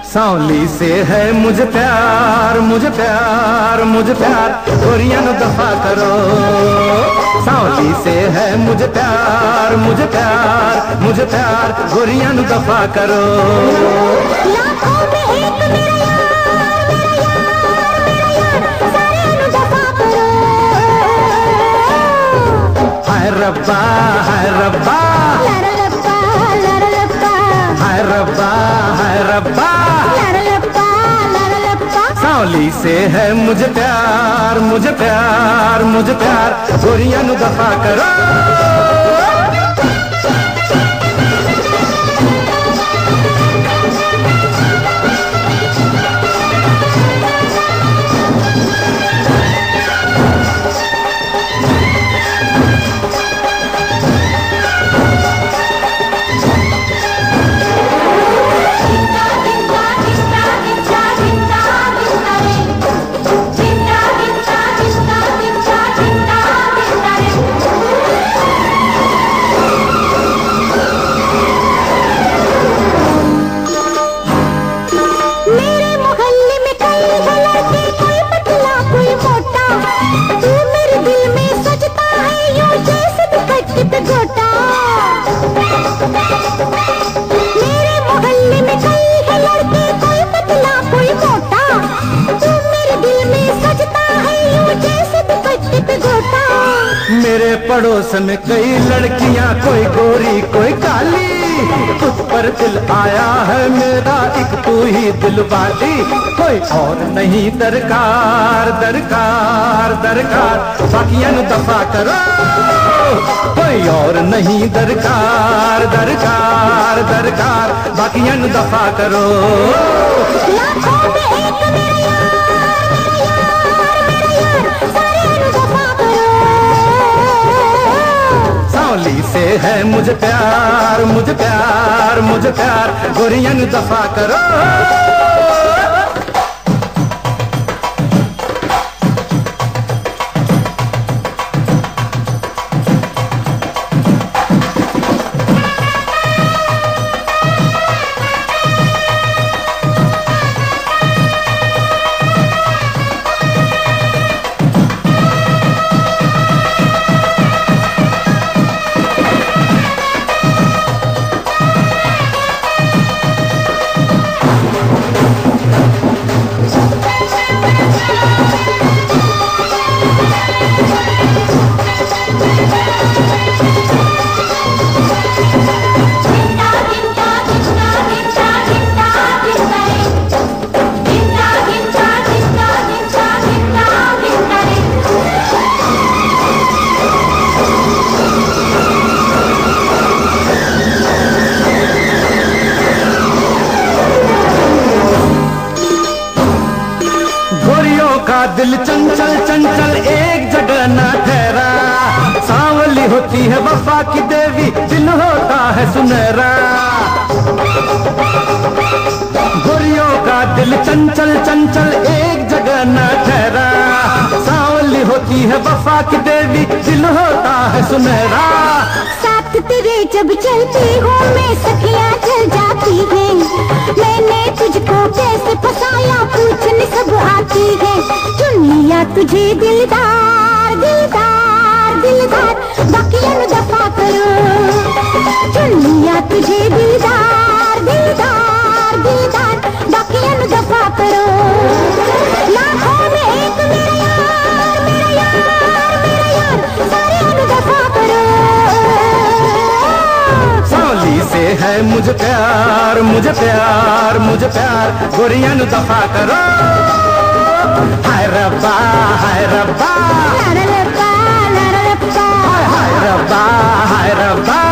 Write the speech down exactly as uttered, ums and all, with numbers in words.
सांवली से है मुझे प्यार, मुझे प्यार, मुझे प्यार, गोरियां नु दफा करो। सांवली से है मुझे प्यार, मुझे प्यार, मुझे प्यार, गोरियां नु दफा करो। लाखों में एक मेरा यार, मेरा यार, मेरा यार, सारे नु दफा करो। हाय रब्बा, हाय रब्बा, लारा लब्बा, लारा लब्बा, हाय रब्बा, हाय रब्बा, लारा लब्बा, लारा लब्बा। सांवली से है मुझे प्यार, मुझे प्यार, मुझे प्यार, गोरियां नु दफा करो। मेरे मोहल्ले में कई है लड़के, कोई पतला कोई मोटा, तू मेरे दिल में सजता है यूं जैसे दुपट्टे पे गोटा। मेरे पड़ोस में कई लड़कियां, कोई गोरी कोई काली, तुझ पर दिल आया है मेरा, एक तू ही दिल वाली, कोई और नहीं दरकार, दरकार, दरकार, बाकियां नु दफा करो। कोई और नहीं दरकार, दरकार, दरकार, बाकियां नु दफा करो। लाखों में एक मेरा यार, मेरा यार, मेरा यार, सारे नु दफा करो। सांवली से है मुझे प्यार, मुझे प्यार, मुझे प्यार, गोरियां नु दफा करो। का दिल चंचल चंचल एक जगह न ठहरा, सांवली होती है वफा की देवी, दिल होता है सुनहरा। गोरियों का दिल चंचल चंचल एक जगह न ठहरा, सांवली होती है वफा की देवी, दिल होता है सुनहरा। साथ तेरे जब चलती हूँ मैं सखियाँ जल जाती हैं, मैंने तुझको कैसे फसाया पूछने सब आती है। चुन लिया तुझे दिलदार, दिलदार, दिलदार, बाकियां नु दफा करो। चुन लिया तुझे दिलदार, दिलदार, दिलदार, बाकियां नु दफा करो। लाखों में एक मेरा यार, मेरा यार, मेरा यार, सारे नु दफा करो। सांवली से है मुझे प्यार, मुझे प्यार, मुझे प्यार, गोरियां नु दफा करो। हाय रब्बा, हाय रब्बा, लारा लब्बा, लारा लब्बा, हाय रब्बा, हाय रब्बा।